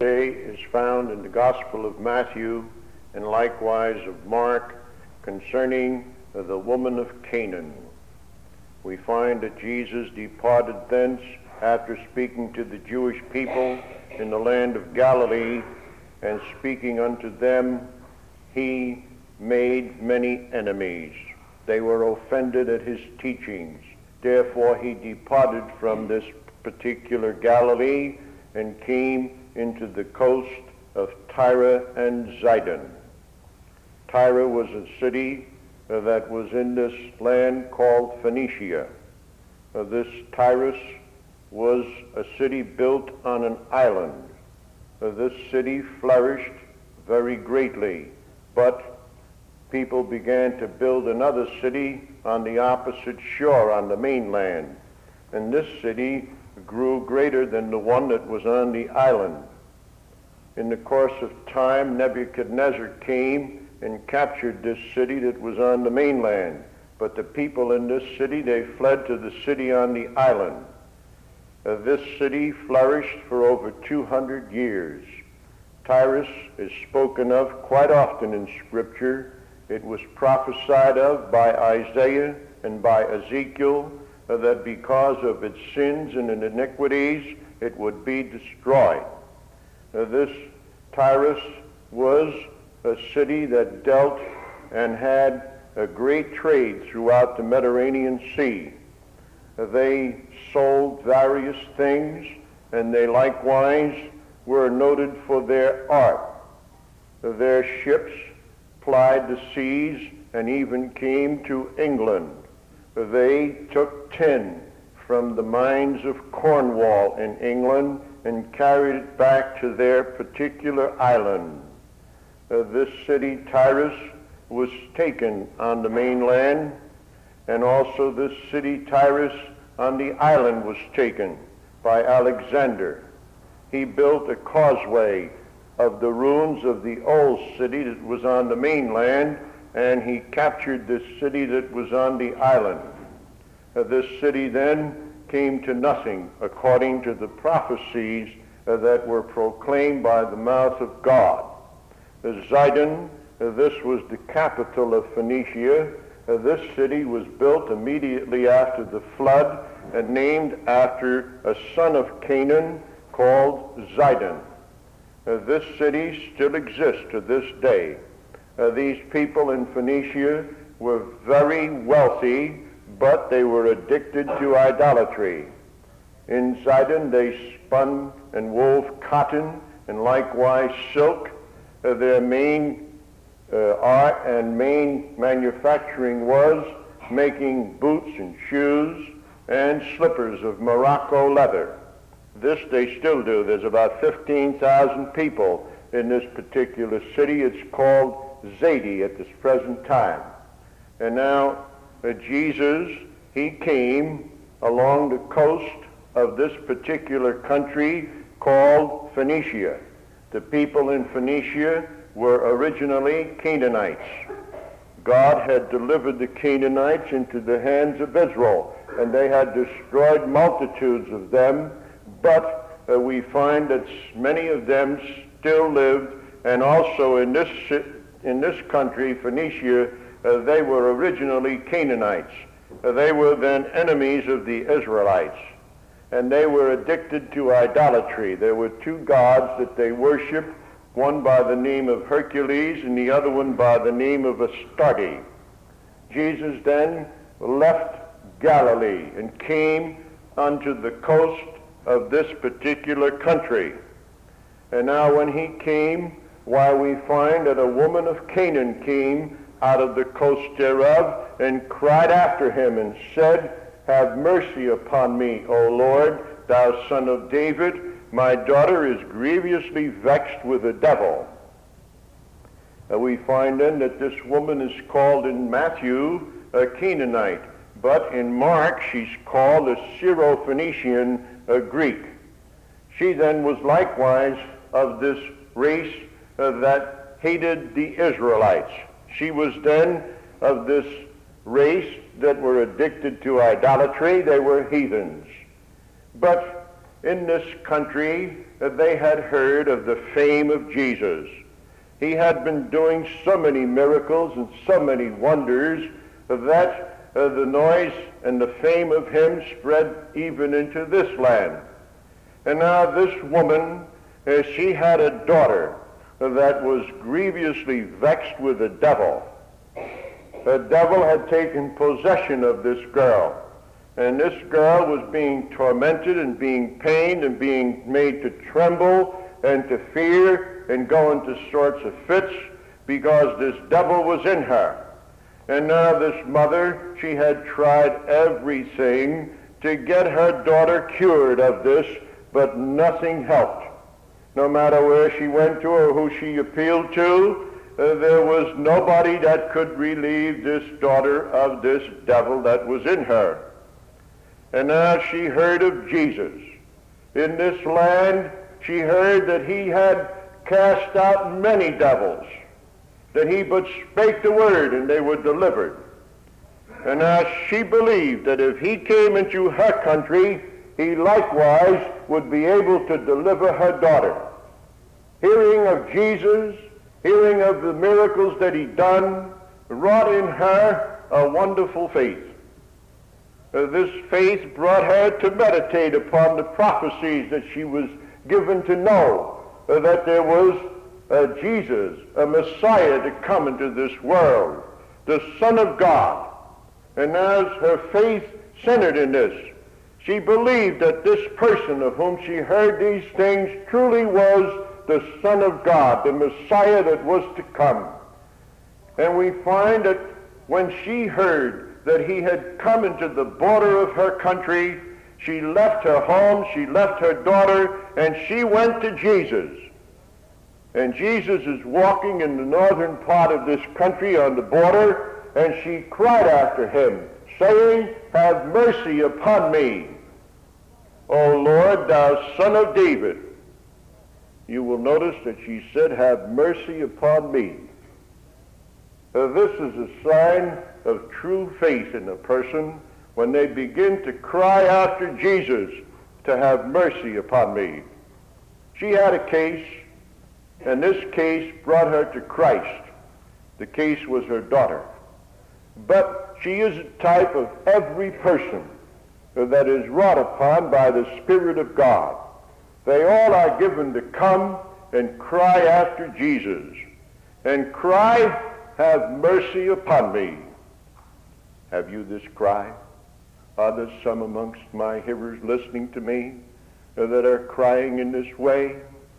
Today is found in the Gospel of Matthew and likewise of Mark concerning the woman of Canaan. We find that Jesus departed thence after speaking to the Jewish people in the land of Galilee, and speaking unto them, he made many enemies. They were offended at his teachings. Therefore he departed from this particular Galilee and came into the coast of Tyre and Zidon. Tyre was a city that was in this land called Phoenicia. This Tyrus was a city built on an island. This city flourished very greatly, but people began to build another city on the opposite shore, on the mainland. And this city grew greater than the one that was on the island. In the course of time, Nebuchadnezzar came and captured this city that was on the mainland. But the people in this city, they fled to the city on the island. This city flourished for over 200 years. Tyrus is spoken of quite often in Scripture. It was prophesied of by Isaiah and by Ezekiel that because of its sins and iniquities, it would be destroyed. This Tyrus was a city that dealt and had a great trade throughout the Mediterranean Sea. They sold various things, and they likewise were noted for their art. Their ships plied the seas and even came to England. They took tin from the mines of Cornwall in England and carried it back to their particular island. This city, Tyrus, was taken on the mainland, and also this city, Tyrus, on the island was taken by Alexander. He built a causeway of the ruins of the old city that was on the mainland, and he captured this city that was on the island. This city then came to nothing according to the prophecies that were proclaimed by the mouth of God. Zidon, this was the capital of Phoenicia. This city was built immediately after the flood and named after a son of Canaan called Zidon. This city still exists to this day. These people in Phoenicia were very wealthy, but they were addicted to idolatry. In Zidon they spun and wove cotton and likewise silk. Their main art and main manufacturing was making boots and shoes and slippers of Morocco leather. This they still do. There's about 15,000 people in this particular city. It's called Zidon at this present time. And now Jesus, he came along the coast of this particular country called Phoenicia. The people in Phoenicia were originally Canaanites. God had delivered the Canaanites into the hands of Israel, and they had destroyed multitudes of them, but we find that many of them still lived, and also in this country, Phoenicia, they were originally Canaanites. They were then enemies of the Israelites, and they were addicted to idolatry. There were two gods that they worshiped, one by the name of Hercules and the other one by the name of Astarte. Jesus then left Galilee and came unto the coast of this particular country. And now when he came, why we find that a woman of Canaan came out of the coast thereof and cried after him and said, "Have mercy upon me, O Lord, thou son of David. My daughter is grievously vexed with a devil." We find then that this woman is called in Matthew a Canaanite, but in Mark she's called a Syro-Phoenician, a Greek. She then was likewise of this race that hated the Israelites. She was then of this race that were addicted to idolatry. They were heathens. But in this country, they had heard of the fame of Jesus. He had been doing so many miracles and so many wonders that the noise and the fame of him spread even into this land. And now this woman, she had a daughter that was grievously vexed with the devil. The devil had taken possession of this girl, and this girl was being tormented and being pained and being made to tremble and to fear and go into sorts of fits because this devil was in her. And now this mother, she had tried everything to get her daughter cured of this, but nothing helped. No matter where she went to or who she appealed to, there was nobody that could relieve this daughter of this devil that was in her. And now she heard of Jesus. In this land, she heard that he had cast out many devils, that he but spake the word and they were delivered. And now she believed that if he came into her country, he likewise would be able to deliver her daughter. Hearing of Jesus, hearing of the miracles that he done, wrought in her a wonderful faith. This faith brought her to meditate upon the prophecies that she was given to know, that there was a Jesus, a Messiah to come into this world, the Son of God. And as her faith centered in this, she believed that this person of whom she heard these things truly was the Son of God, the Messiah that was to come. And we find that when she heard that he had come into the border of her country, she left her home, she left her daughter, and she went to Jesus. And Jesus is walking in the northern part of this country on the border, and she cried after him, saying, "Have mercy upon me, O Lord, thou Son of David." You will notice that she said, "Have mercy upon me." This is a sign of true faith in a person when they begin to cry after Jesus to have mercy upon me. She had a case, and this case brought her to Christ. The case was her daughter. But she is a type of every person that is wrought upon by the Spirit of God. They all are given to come and cry after Jesus, and cry, "Have mercy upon me." Have you this cry? Are there some amongst my hearers listening to me that are crying in this way?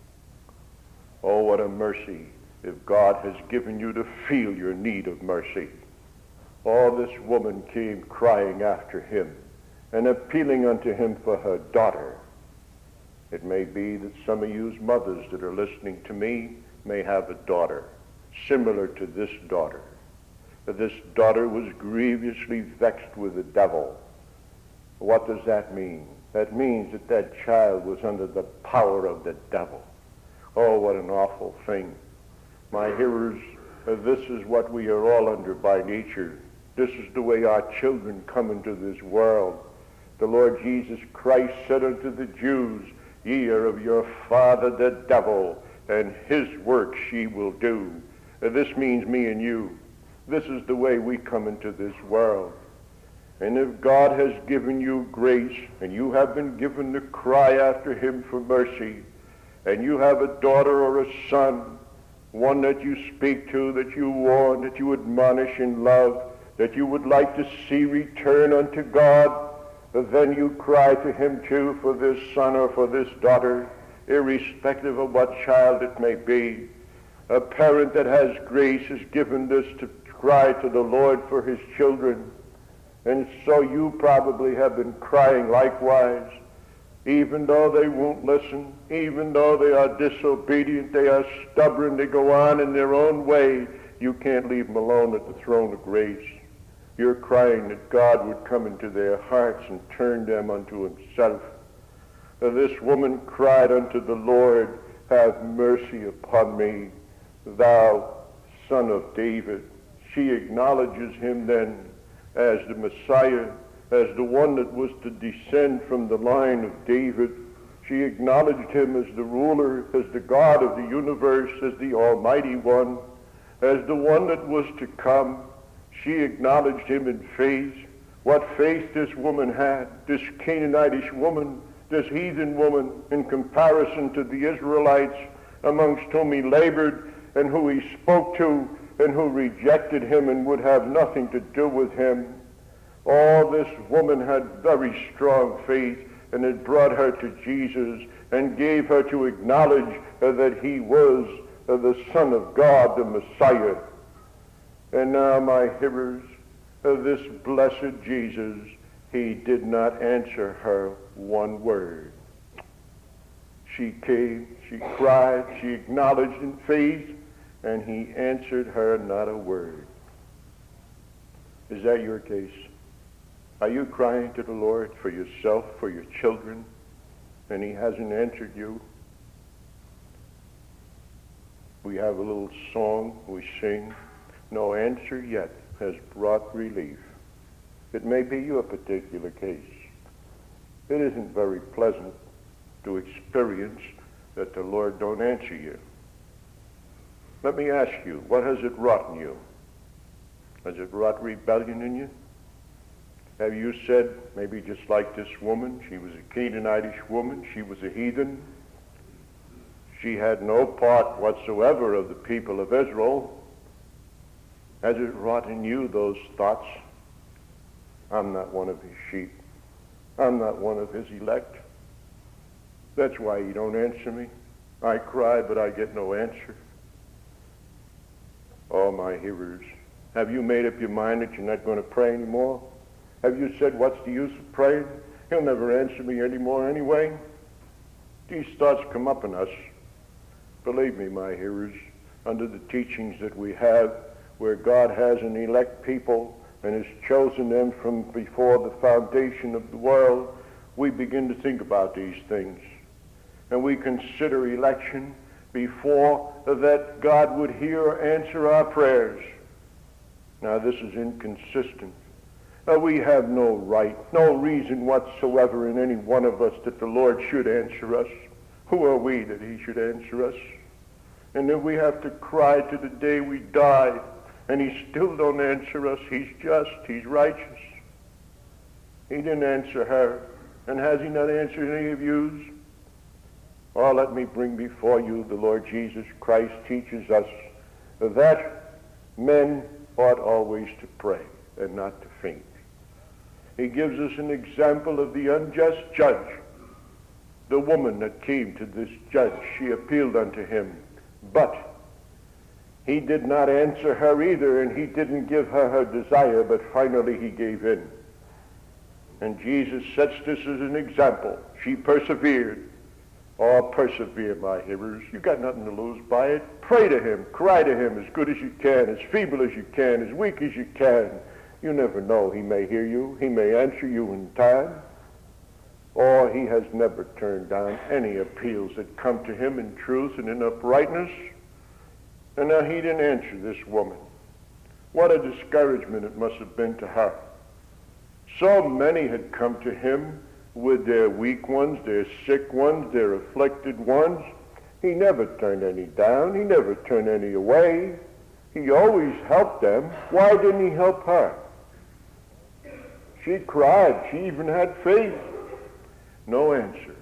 Oh, what a mercy if God has given you to feel your need of mercy. Oh, this woman came crying after him and appealing unto him for her daughter. It may be that some of you mothers that are listening to me may have a daughter similar to this daughter. That this daughter was grievously vexed with the devil. What does that mean? That means that that child was under the power of the devil. Oh, what an awful thing. My hearers, this is what we are all under by nature. This is the way our children come into this world. The Lord Jesus Christ said unto the Jews, "Ye are of your father the devil, and his works ye will do." This means me and you. This is the way we come into this world. And if God has given you grace, and you have been given to cry after him for mercy, and you have a daughter or a son, one that you speak to, that you warn, that you admonish in love, that you would like to see return unto God, then you cry to him too for this son or for this daughter, irrespective of what child it may be. A parent that has grace is given this to cry to the Lord for his children. And so you probably have been crying likewise, even though they won't listen, even though they are disobedient, they are stubborn, they go on in their own way. You can't leave them alone at the throne of grace. You're crying that God would come into their hearts and turn them unto himself. This woman cried unto the Lord, "Have mercy upon me, thou Son of David." She acknowledges him then as the Messiah, as the one that was to descend from the line of David. She acknowledged him as the ruler, as the God of the universe, as the Almighty One, as the one that was to come. She acknowledged him in faith. What faith this woman had, this Canaanitish woman, this heathen woman, in comparison to the Israelites amongst whom he labored and who he spoke to and who rejected him and would have nothing to do with him. Oh, this woman had very strong faith, and it brought her to Jesus and gave her to acknowledge that he was the Son of God, the Messiah. And now, my hearers, this blessed Jesus, he did not answer her one word. She came, she cried, she acknowledged in faith, and he answered her not a word. Is that your case? Are you crying to the Lord for yourself, for your children, and he hasn't answered you? We have a little song we sing, "No answer yet has brought relief." It may be your particular case. It isn't very pleasant to experience that the Lord don't answer you. Let me ask you, what has it wrought in you? Has it wrought rebellion in you? Have you said, maybe just like this woman, she was a Canaanitish woman, she was a heathen, she had no part whatsoever of the people of Israel. Has it wrought in you those thoughts? I'm not one of his sheep. I'm not one of his elect. That's why you don't answer me. I cry, but I get no answer. Oh, my hearers, have you made up your mind that you're not going to pray anymore? Have you said, what's the use of praying? He'll never answer me anymore anyway. These thoughts come up in us. Believe me, my hearers, under the teachings that we have, where God has an elect people and has chosen them from before the foundation of the world, we begin to think about these things. And we consider election before that God would hear or answer our prayers. Now, this is inconsistent. We have no right, no reason whatsoever in any one of us that the Lord should answer us. Who are we that he should answer us? And then we have to cry to the day we die, and he still don't answer us. He's just, he's righteous. He didn't answer her. And has he not answered any of yous? Oh, let me bring before you the Lord Jesus Christ teaches us that men ought always to pray and not to faint. He gives us an example of the unjust judge. The woman that came to this judge, she appealed unto him, but he did not answer her either, and he didn't give her her desire, but finally he gave in. And Jesus sets this as an example. She persevered. Oh, persevere, my hearers. You got nothing to lose by it. Pray to him. Cry to him as good as you can, as feeble as you can, as weak as you can. You never know. He may hear you. He may answer you in time. Or he has never turned down any appeals that come to him in truth and in uprightness. And now he didn't answer this woman. What a discouragement it must have been to her. So many had come to him with their weak ones, their sick ones, their afflicted ones. He never turned any down. He never turned any away. He always helped them. Why didn't he help her? She cried. She even had faith. No answer.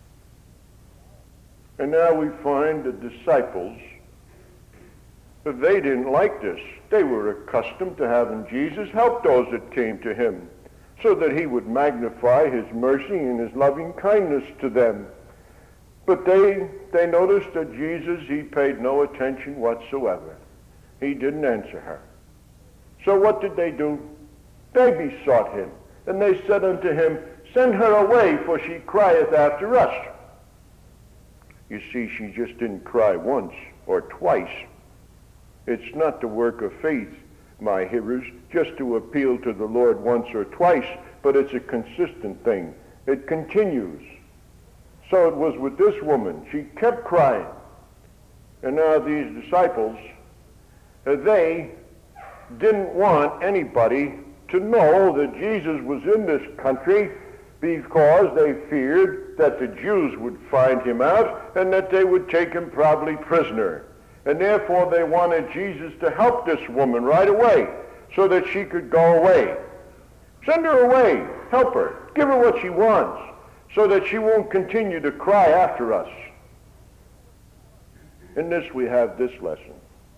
And now we find the disciples, but they didn't like this. They were accustomed to having Jesus help those that came to him, so that he would magnify his mercy and his loving kindness to them. But they noticed that Jesus, he paid no attention whatsoever. He didn't answer her. So what did they do? They besought him, and they said unto him, Send her away, for she crieth after us. You see, she just didn't cry once or twice. It's not the work of faith, my hearers, just to appeal to the Lord once or twice, but it's a consistent thing. It continues. So it was with this woman. She kept crying. And now these disciples, they didn't want anybody to know that Jesus was in this country because they feared that the Jews would find him out and that they would take him probably prisoner. And therefore they wanted Jesus to help this woman right away so that she could go away. Send her away. Help her. Give her what she wants so that she won't continue to cry after us. In this we have this lesson.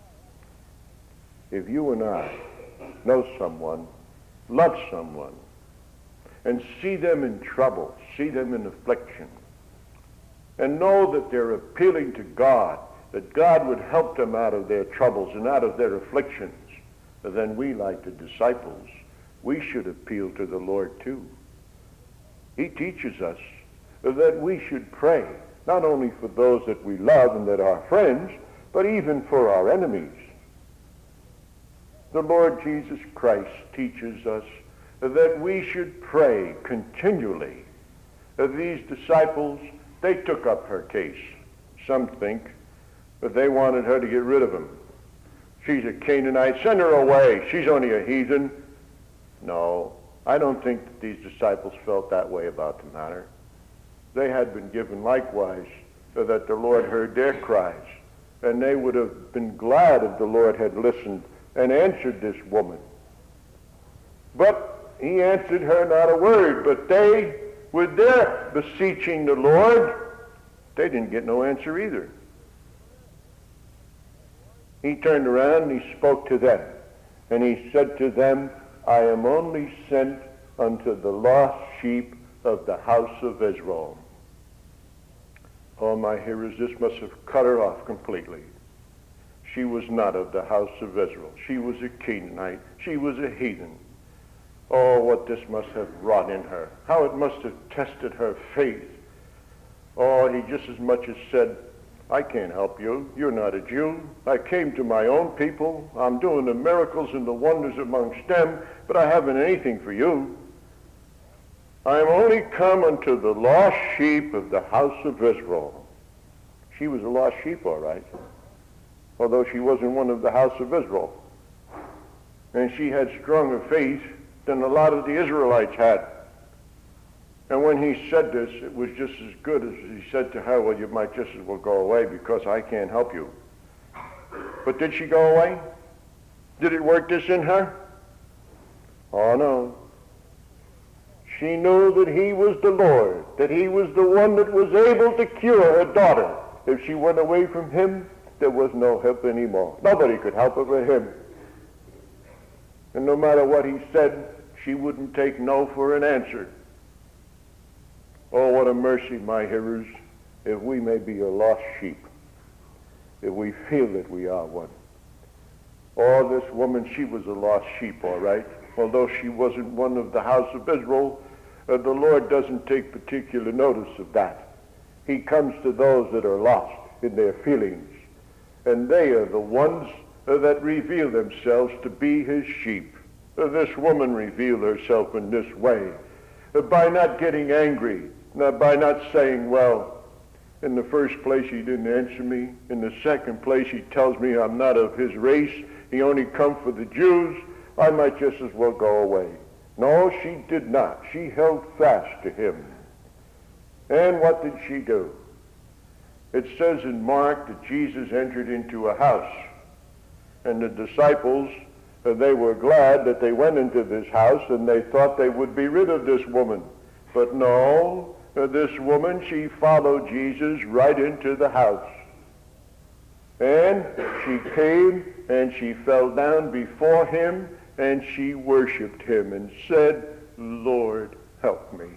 If you and I know someone, love someone, and see them in trouble, see them in affliction, and know that they're appealing to God, that God would help them out of their troubles and out of their afflictions, then we, like the disciples, we should appeal to the Lord too. He teaches us that we should pray, not only for those that we love and that are friends, but even for our enemies. The Lord Jesus Christ teaches us that we should pray continually. These disciples, they took up her case. Some think that they wanted her to get rid of him. She's a Canaanite, send her away. She's only a heathen. No, I don't think that these disciples felt that way about the matter. They had been given likewise so that the Lord heard their cries, and they would have been glad if the Lord had listened and answered this woman. But he answered her not a word, but they, with their beseeching the Lord, they didn't get no answer either. He turned around and he spoke to them, and he said to them, I am only sent unto the lost sheep of the house of Israel. Oh, my hearers, this must have cut her off completely. She was not of the house of Israel. She was a Canaanite. She was a heathen. Oh, what this must have wrought in her. How it must have tested her faith. Oh, he just as much as said, I can't help you. You're not a Jew. I came to my own people. I'm doing the miracles and the wonders amongst them, but I haven't anything for you. I am only come unto the lost sheep of the house of Israel. She was a lost sheep, all right, although she wasn't one of the house of Israel. And she had stronger faith than a lot of the Israelites had. And when he said this, it was just as good as he said to her, well, you might just as well go away because I can't help you. But did she go away? Did it work this in her? Oh, no. She knew that he was the Lord, that he was the one that was able to cure her daughter. If she went away from him, there was no help anymore. Nobody could help her but him. And no matter what he said, she wouldn't take no for an answer. Oh, what a mercy, my hearers, if we may be a lost sheep, if we feel that we are one. Oh, this woman, she was a lost sheep, all right. Although she wasn't one of the house of Israel, the Lord doesn't take particular notice of that. He comes to those that are lost in their feelings, and they are the ones that reveal themselves to be his sheep. This woman revealed herself in this way, by not getting angry, by not saying, well, in the first place he didn't answer me, in the second place he tells me I'm not of his race, he only come for the Jews, I might just as well go away. No, she did not. She held fast to him. And what did she do? It says in Mark that Jesus entered into a house, and the disciples, they were glad that they went into this house, and they thought they would be rid of this woman. But no, this woman, she followed Jesus right into the house. And she came and she fell down before him and she worshiped him and said, Lord, help me.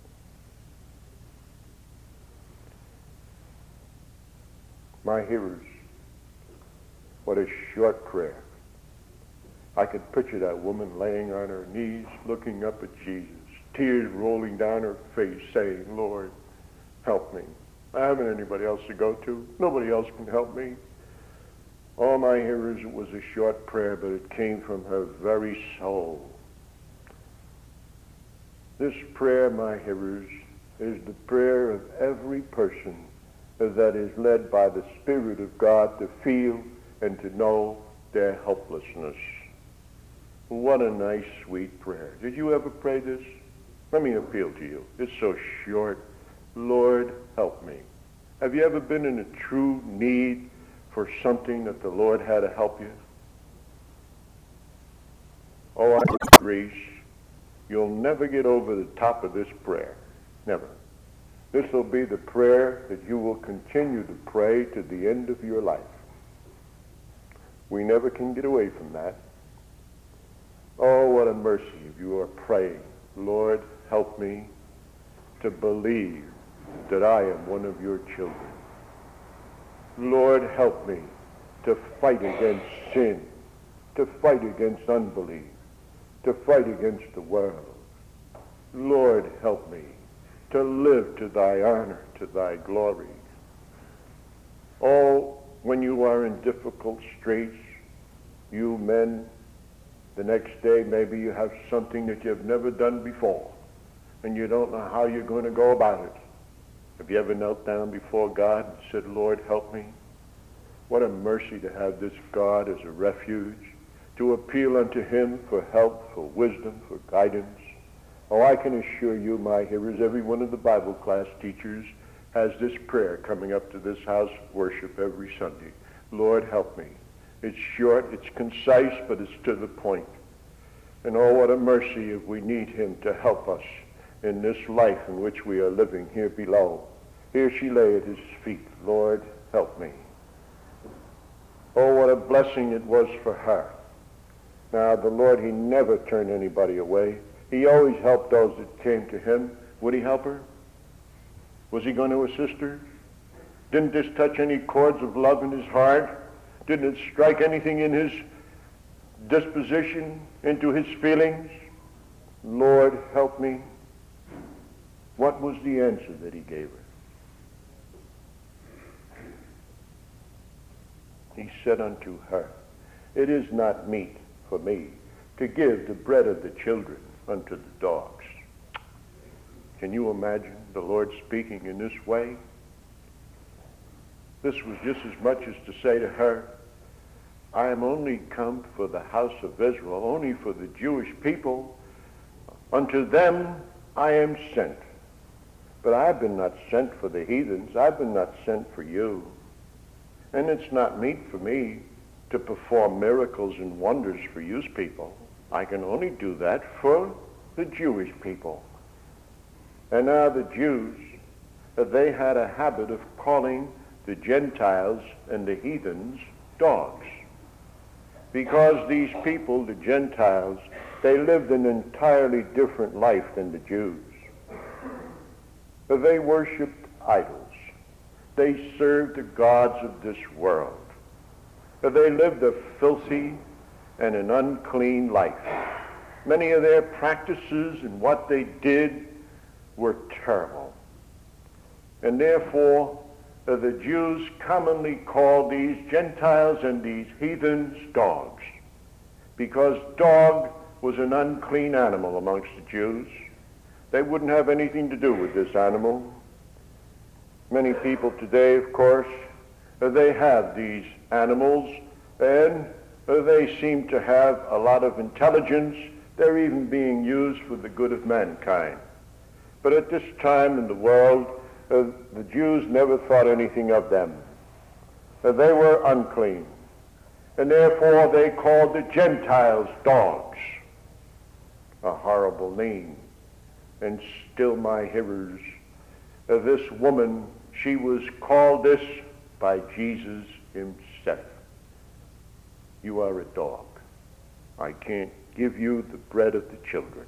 My hearers, what a short prayer. I could picture that woman laying on her knees, looking up at Jesus, tears rolling down her face, saying, Lord, help me. I haven't anybody else to go to. Nobody else can help me. Oh, my hearers, it was a short prayer, but it came from her very soul. This prayer, my hearers, is the prayer of every person that is led by the Spirit of God to feel and to know their helplessness. What a nice, sweet prayer. Did you ever pray this? Let me appeal to you. It's so short. Lord, help me. Have you ever been in a true need for something that the Lord had to help you? Oh, I grace. You'll never get over the top of this prayer. Never. This will be the prayer that you will continue to pray to the end of your life. We never can get away from that. Oh, what a mercy if you are praying, Lord, help me to believe that I am one of your children. Lord, help me to fight against sin, to fight against unbelief, to fight against the world. Lord, help me to live to thy honor, to thy glory. Oh, when you are in difficult straits, you men, the next day maybe you have something that you've never done before, and you don't know how you're going to go about it. Have you ever knelt down before God and said, Lord, help me? What a mercy to have this God as a refuge, to appeal unto him for help, for wisdom, for guidance. Oh, I can assure you, my hearers, every one of the Bible class teachers has this prayer coming up to this house of worship every Sunday. Lord, help me. It's short, it's concise, but it's to the point. And oh, what a mercy if we need him to help us in this life in which we are living here below. Here she lay at his feet. Lord, help me. Oh, what a blessing it was for her. Now, the Lord, he never turned anybody away. He always helped those that came to him. Would he help her? Was he going to assist her? Didn't this touch any chords of love in his heart? Didn't it strike anything in his disposition, into his feelings? Lord, help me. What was the answer that he gave her? He said unto her, it is not meet for me to give the bread of the children unto the dogs. Can you imagine the Lord speaking in this way? This was just as much as to say to her, I am only come for the house of Israel, only for the Jewish people. Unto them I am sent. But I've been not sent for the heathens. I've been not sent for you. And it's not meet for me to perform miracles and wonders for you people. I can only do that for the Jewish people. And now the Jews, they had a habit of calling the Gentiles and the heathens dogs. Because these people, the Gentiles, they lived an entirely different life than the Jews. They worshiped idols. They served the gods of this world. They lived a filthy and an unclean life. Many of their practices and what they did were terrible. And therefore, the Jews commonly called these Gentiles and these heathens dogs, because dog was an unclean animal amongst the Jews. They wouldn't have anything to do with this animal. Many people today, of course, they have these animals, and they seem to have a lot of intelligence. They're even being used for the good of mankind. But at this time in the world, the Jews never thought anything of them. They were unclean. And therefore they called the Gentiles dogs. A horrible name. And still, my hearers, this woman, she was called this by Jesus himself. You are a dog. I can't give you the bread of the children.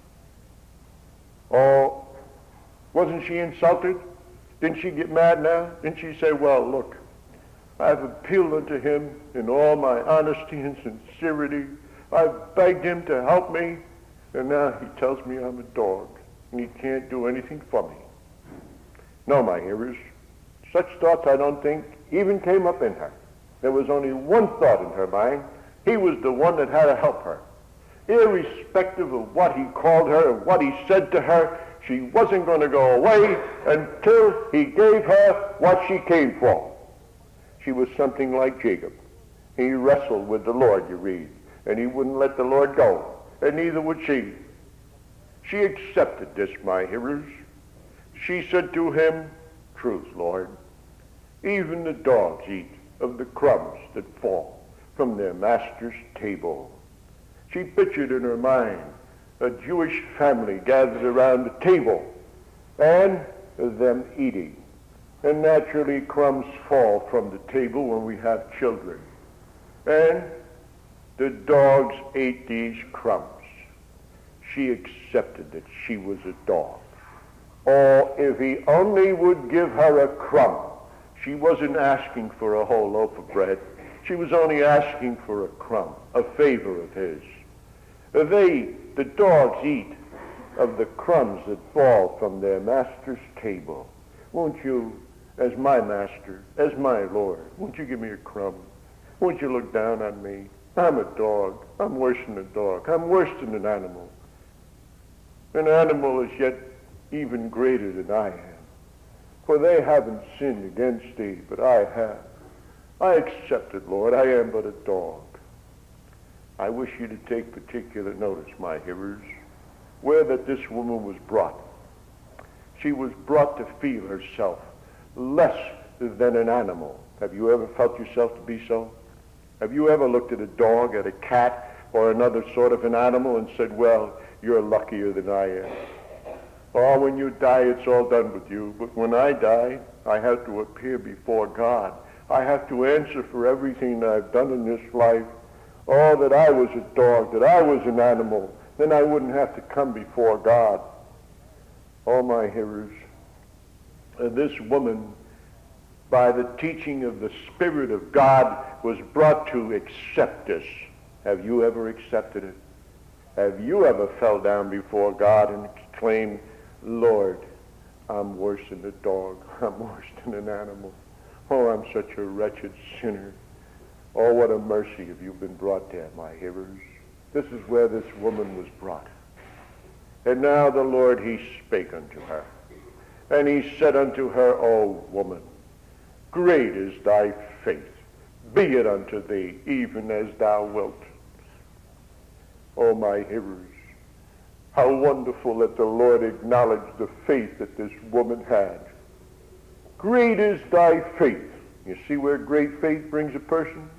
Oh, wasn't she insulted? Didn't she get mad now? Didn't she say, well, look, I've appealed unto him in all my honesty and sincerity. I've begged him to help me, and now he tells me I'm a dog, and he can't do anything for me. No, my hearers, such thoughts I don't think even came up in her. There was only one thought in her mind. He was the one that had to help her. Irrespective of what he called her and what he said to her, she wasn't going to go away until he gave her what she came for. She was something like Jacob. He wrestled with the Lord, you read, and he wouldn't let the Lord go, and neither would she. She accepted this, my hearers. She said to him, truth, Lord, even the dogs eat of the crumbs that fall from their master's table. She pictured in her mind a Jewish family gathered around the table and them eating. And naturally crumbs fall from the table when we have children. And the dogs ate these crumbs. She accepted that she was a dog. Oh, if he only would give her a crumb. She wasn't asking for a whole loaf of bread. She was only asking for a crumb, a favor of his. The dogs eat of the crumbs that fall from their master's table. Won't you, as my master, as my Lord, won't you give me a crumb? Won't you look down on me? I'm a dog. I'm worse than a dog. I'm worse than an animal. An animal is yet even greater than I am. For they haven't sinned against thee, but I have. I accept it, Lord. I am but a dog. I wish you to take particular notice, my hearers, where that this woman was brought. She was brought to feel herself less than an animal. Have you ever felt yourself to be so? Have you ever looked at a dog, at a cat, or another sort of an animal and said, well, you're luckier than I am? Oh, when you die, it's all done with you. But when I die, I have to appear before God. I have to answer for everything that I've done in this life. Oh, that I was a dog, that I was an animal. Then I wouldn't have to come before God. Oh, my hearers, this woman, by the teaching of the Spirit of God, was brought to accept this. Have you ever accepted it? Have you ever fell down before God and exclaimed, Lord, I'm worse than a dog. I'm worse than an animal. Oh, I'm such a wretched sinner. Oh, what a mercy have you been brought there, my hearers. This is where this woman was brought. And now the Lord, he spake unto her. And he said unto her, O woman, great is thy faith. Be it unto thee, even as thou wilt. Oh, my hearers, how wonderful that the Lord acknowledged the faith that this woman had. Great is thy faith. You see where great faith brings a person?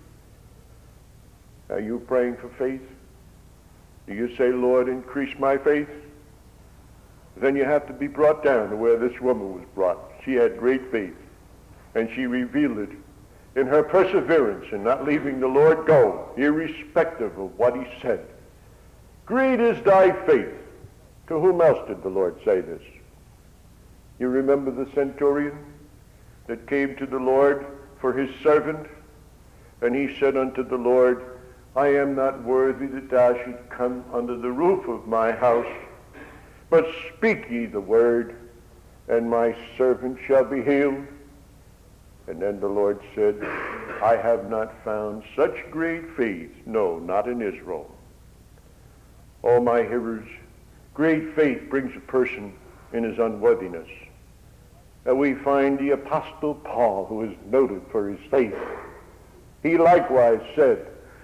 Are you praying for faith? Do you say, Lord, increase my faith? Then you have to be brought down to where this woman was brought. She had great faith, and she revealed it in her perseverance in not leaving the Lord go, irrespective of what he said. Great is thy faith. To whom else did the Lord say this? You remember the centurion that came to the Lord for his servant? And he said unto the Lord, I am not worthy that thou should come under the roof of my house, but speak ye the word, and my servant shall be healed. And then the Lord said, I have not found such great faith, no, not in Israel. Oh, my hearers, great faith brings a person in his unworthiness. And we find the Apostle Paul, who is noted for his faith. He likewise said,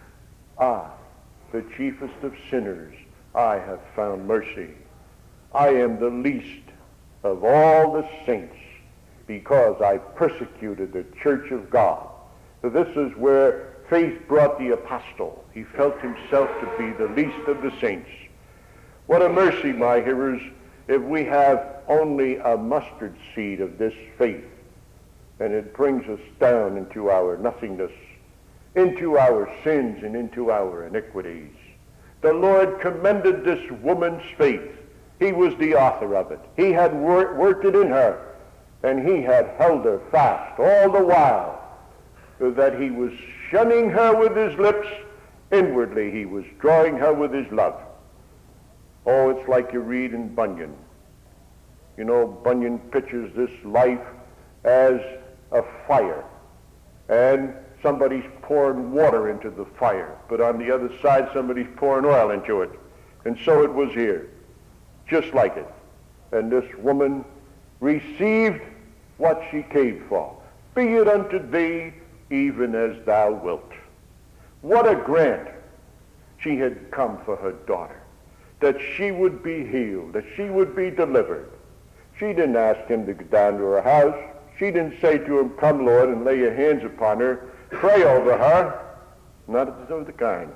the chiefest of sinners, I have found mercy. I am the least of all the saints, because I persecuted the church of God. So this is where faith brought the apostle. He felt himself to be the least of the saints. What a mercy, my hearers, if we have only a mustard seed of this faith, and it brings us down into our nothingness, into our sins and into our iniquities. The Lord commended this woman's faith. He was the author of it. He had worked it in her, and he had held her fast all the while, so that he was shunning her with his lips. Inwardly, he was drawing her with his love. Oh, it's like you read in Bunyan. You know, Bunyan pictures this life as a fire, and somebody's pouring water into the fire, but on the other side somebody's pouring oil into it. And so it was here, just like it. And this woman received what she came for. Be it unto thee even as thou wilt. What a grant. She had come for her daughter, that she would be healed, that she would be delivered. She didn't ask him to go down to her house. She didn't say to him, "Come, Lord, and lay your hands upon her, pray over her." Not of the kind.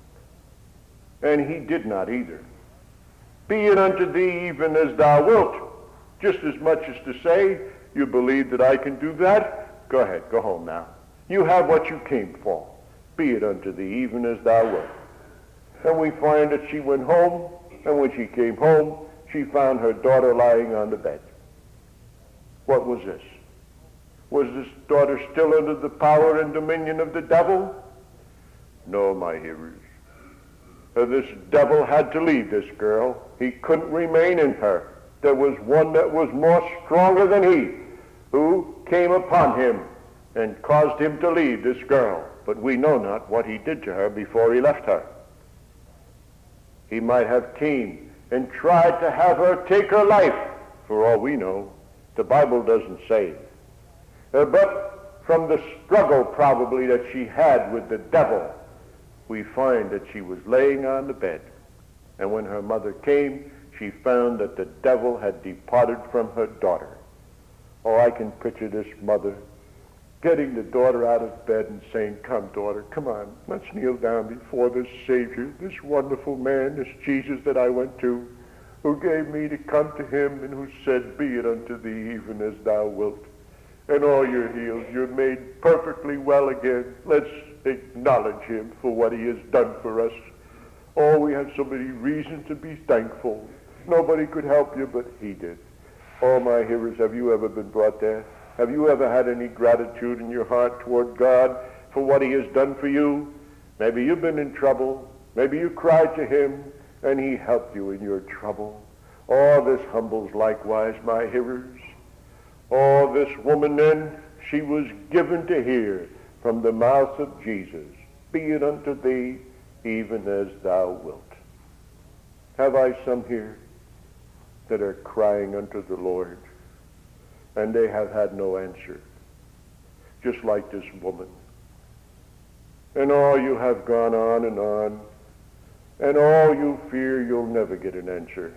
And he did not either. "Be it unto thee even as thou wilt." Just as much as to say, you believe that I can do that? Go ahead, go home now. You have what you came for. Be it unto thee even as thou wilt. And we find that she went home, and when she came home, she found her daughter lying on the bed. What was this? Was this daughter still under the power and dominion of the devil? No, my hearers. This devil had to leave this girl. He couldn't remain in her. There was one that was more stronger than he, who came upon him and caused him to leave this girl. But we know not what he did to her before he left her. He might have came and tried to have her take her life, for all we know. The Bible doesn't say. But from the struggle probably that she had with the devil, we find that she was laying on the bed. And when her mother came, she found that the devil had departed from her daughter. Oh, I can picture this mother getting the daughter out of bed and saying, "Come, daughter, come on, let's kneel down before this Savior, this wonderful man, this Jesus that I went to, who gave me to come to him and who said, 'Be it unto thee even as thou wilt.' And all you're healed, you're made perfectly well again. Let's acknowledge him for what he has done for us. Oh, we have so many reasons to be thankful. Nobody could help you, but he did." Oh, my hearers, have you ever been brought there? Have you ever had any gratitude in your heart toward God for what he has done for you? Maybe you've been in trouble. Maybe you cried to him, and he helped you in your trouble. Oh, this humbles likewise, my hearers. Oh, this woman then, she was given to hear from the mouth of Jesus, "Be it unto thee even as thou wilt." Have I some here that are crying unto the Lord, and they have had no answer, just like this woman? And all you have gone on, and all you fear you'll never get an answer.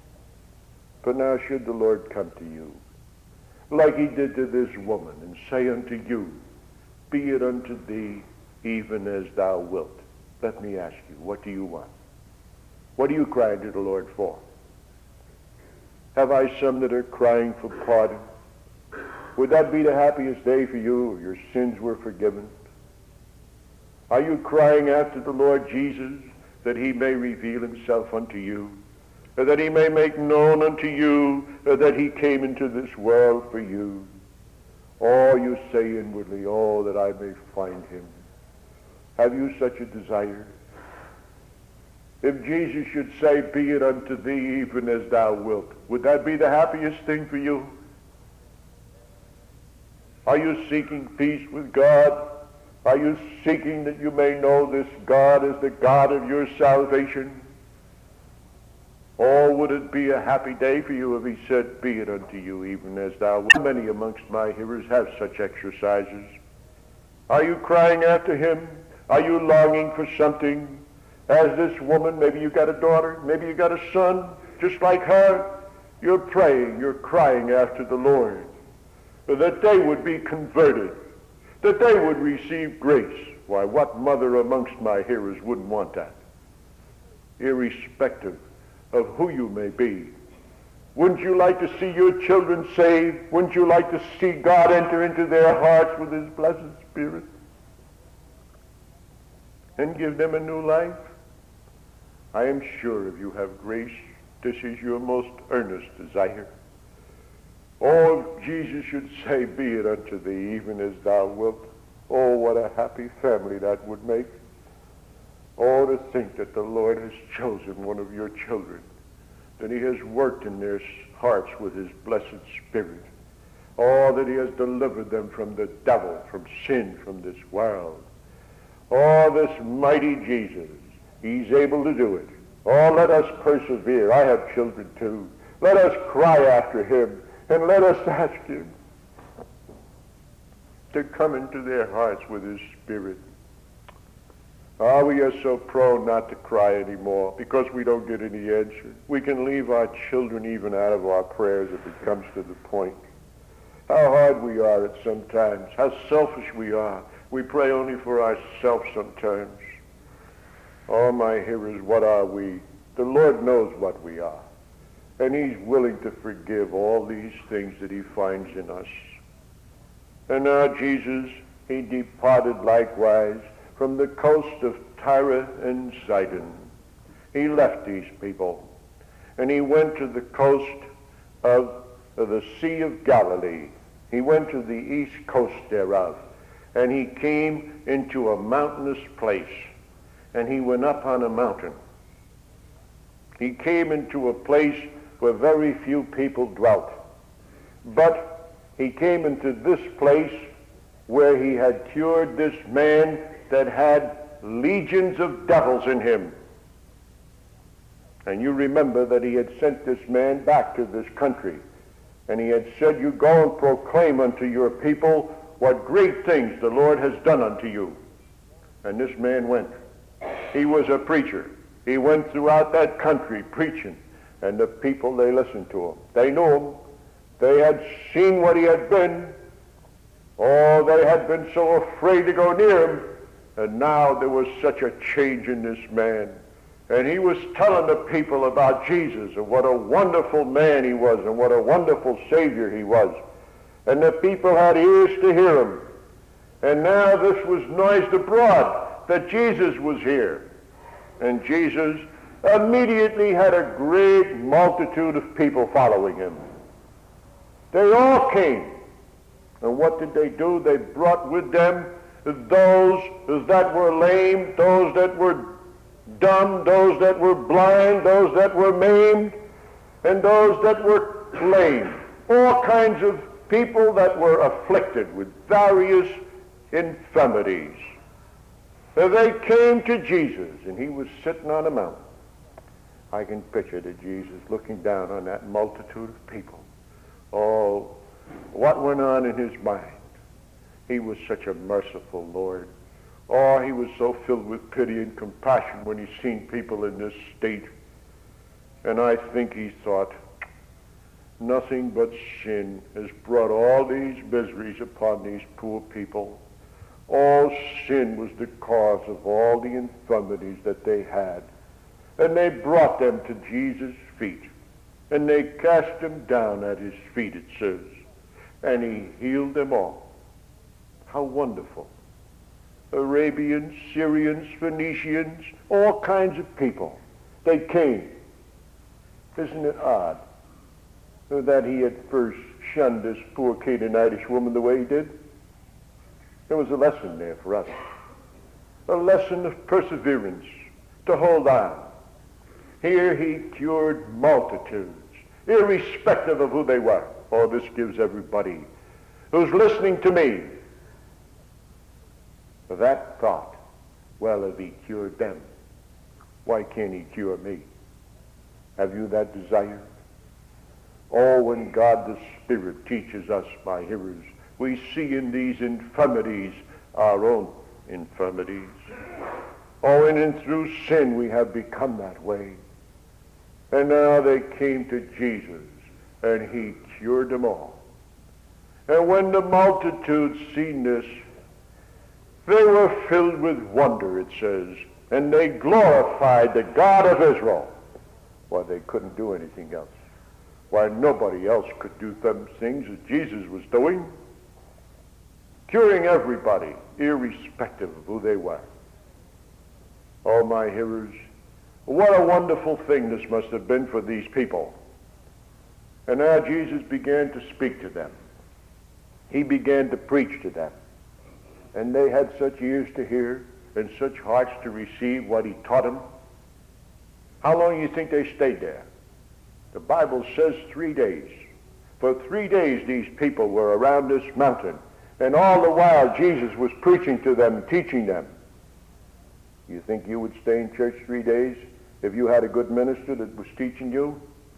But now should the Lord come to you, like he did to this woman, and say unto you, "Be it unto thee even as thou wilt." Let me ask you, what do you want? What are you crying to the Lord for? Have I some that are crying for pardon? Would that be the happiest day for you if your sins were forgiven? Are you crying after the Lord Jesus that he may reveal himself unto you, that he may make known unto you that he came into this world for you? Or you say inwardly, "Oh, that I may find him." Have you such a desire? If Jesus should say, "Be it unto thee even as thou wilt," would that be the happiest thing for you? Are you seeking peace with God? Are you seeking that you may know this God as the God of your salvation? Or would it be a happy day for you if he said, "Be it unto you even as thou wilt"? Many amongst my hearers have such exercises. Are you crying after him? Are you longing for something? As this woman, maybe you got a daughter, maybe you got a son, just like her. You're praying, you're crying after the Lord, that they would be converted, that they would receive grace. Why, what mother amongst my hearers wouldn't want that? Irrespective of who you may be. Wouldn't you like to see your children saved? Wouldn't you like to see God enter into their hearts with his blessed Spirit and give them a new life? I am sure if you have grace, this is your most earnest desire. Oh, if Jesus should say, "Be it unto thee even as thou wilt," oh, what a happy family that would make. Oh, to think that the Lord has chosen one of your children, that he has worked in their hearts with his blessed Spirit. Oh, that he has delivered them from the devil, from sin, from this world. Oh, this mighty Jesus, he's able to do it. Oh, let us persevere. I have children too. Let us cry after him, and let us ask him to come into their hearts with his Spirit. We are so prone not to cry anymore because we don't get any answer. We can leave our children even out of our prayers if it comes to the point. How hard we are at sometimes, how selfish we are. We pray only for ourselves sometimes. Oh, my hearers, what are we? The Lord knows what we are. And he's willing to forgive all these things that he finds in us. And now Jesus, he departed likewise from the coast of Tyre and Sidon. He left these people, and he went to the coast of the Sea of Galilee. He went to the east coast thereof, and he came into a mountainous place, and he went up on a mountain. He came into a place where very few people dwelt, but he came into this place where he had cured this man that had legions of devils in him. And you remember that he had sent this man back to this country, and he had said, you go and proclaim unto your people what great things the Lord has done unto you. And this man went. He was a preacher. He went throughout that country preaching, and the people, they listened to him. They knew him. They had seen what he had been. Oh, they had been so afraid to go near him. And now there was such a change in this man. And he was telling the people about Jesus and what a wonderful man he was and what a wonderful Savior he was. And the people had ears to hear him. And now this was noised abroad that Jesus was here. And Jesus immediately had a great multitude of people following him. They all came. And what did they do? They brought with them those that were lame, those that were dumb, those that were blind, those that were maimed, and those that were lame. All kinds of people that were afflicted with various infirmities. So they came to Jesus, and he was sitting on a mountain. I can picture the Jesus looking down on that multitude of people. Oh, what went on in his mind? He was such a merciful Lord. Oh, he was so filled with pity and compassion when he seen people in this state. And I think he thought, nothing but sin has brought all these miseries upon these poor people. All sin was the cause of all the infirmities that they had. And they brought them to Jesus' feet. And they cast them down at his feet, it says. And he healed them all. How wonderful. Arabians, Syrians, Phoenicians, all kinds of people. They came. Isn't it odd that he had first shunned this poor Canaanitish woman the way he did? There was a lesson there for us. A lesson of perseverance, to hold on. Here he cured multitudes, irrespective of who they were. Oh, this gives everybody who's listening to me that thought. Well, if he cured them, why can't he cure me? Have you that desire? Oh, when God the Spirit teaches us, my hearers, we see in these infirmities our own infirmities. Oh, and through sin we have become that way. And now they came to Jesus, and he cured them all. And when the multitude seen this, they were filled with wonder, it says, and they glorified the God of Israel. Why, they couldn't do anything else. Why, nobody else could do them things as Jesus was doing, curing everybody, irrespective of who they were. Oh, my hearers, what a wonderful thing this must have been for these people. And now Jesus began to speak to them. He began to preach to them. And they had such ears to hear and such hearts to receive what he taught them. How long do you think they stayed there? The Bible says 3 days. For 3 days these people were around this mountain. And all the while Jesus was preaching to them, teaching them. You think you would stay in church 3 days if you had a good minister that was teaching you?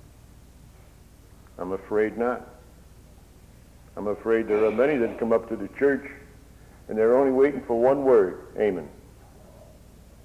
I'm afraid not. I'm afraid there are many that come up to the church and they're only waiting for one word, amen.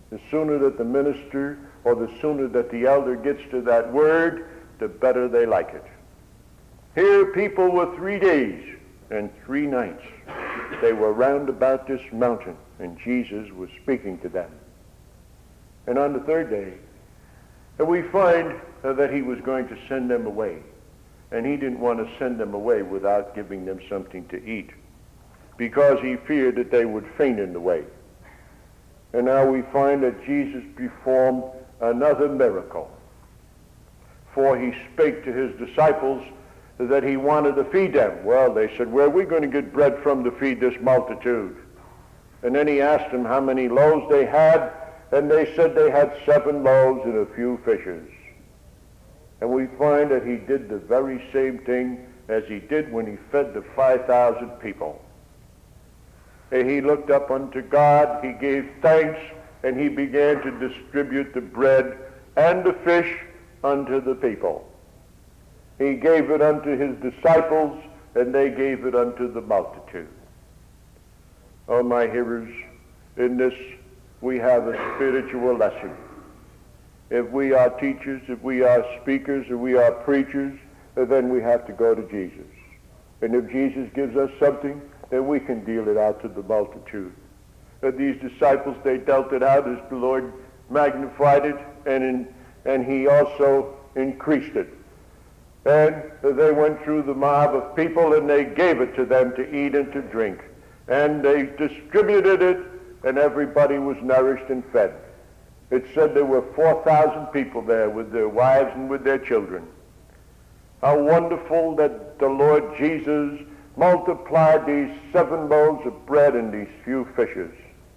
The sooner that the minister or the sooner that the elder gets to that word, the better they like it. Here people were 3 days and 3 nights. They were round about this mountain, and Jesus was speaking to them. And on the 3rd day, we find that he was going to send them away. And he didn't want to send them away without giving them something to eat, because he feared that they would faint in the way. And now we find that Jesus performed another miracle. For he spake to his disciples that he wanted to feed them. Well, they said, where are we going to get bread from to feed this multitude? And then he asked them how many loaves they had, and they said they had 7 loaves and a few fishes. And we find that he did the very same thing as he did when he fed the 5,000 people. And he looked up unto God, he gave thanks, and he began to distribute the bread and the fish unto the people. He gave it unto his disciples, and they gave it unto the multitude. Oh, my hearers, in this we have a spiritual lesson. If we are teachers, if we are speakers, if we are preachers, then we have to go to Jesus. And if Jesus gives us something, then we can deal it out to the multitude. These disciples, they dealt it out as the Lord magnified it, and he also increased it. And they went through the mob of people, and they gave it to them to eat and to drink. And they distributed it, and everybody was nourished and fed. It said there were 4,000 people there with their wives and with their children. How wonderful that the Lord Jesus multiplied these 7 loaves of bread and these few fishes.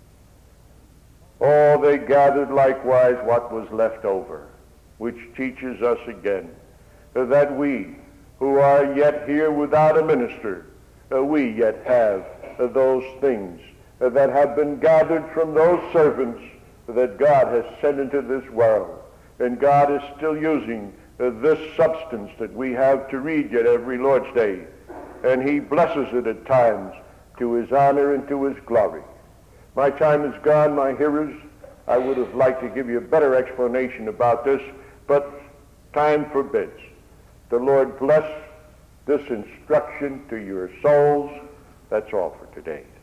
Oh, they gathered likewise what was left over, which teaches us again that we who are yet here without a minister, we yet have those things that have been gathered from those servants that God has sent into this world. And God is still using this substance that we have to read yet every Lord's Day. And he blesses it at times to his honor and to his glory. My time is gone, my hearers. I would have liked to give you a better explanation about this, but time forbids. The Lord bless this instruction to your souls. That's all for today.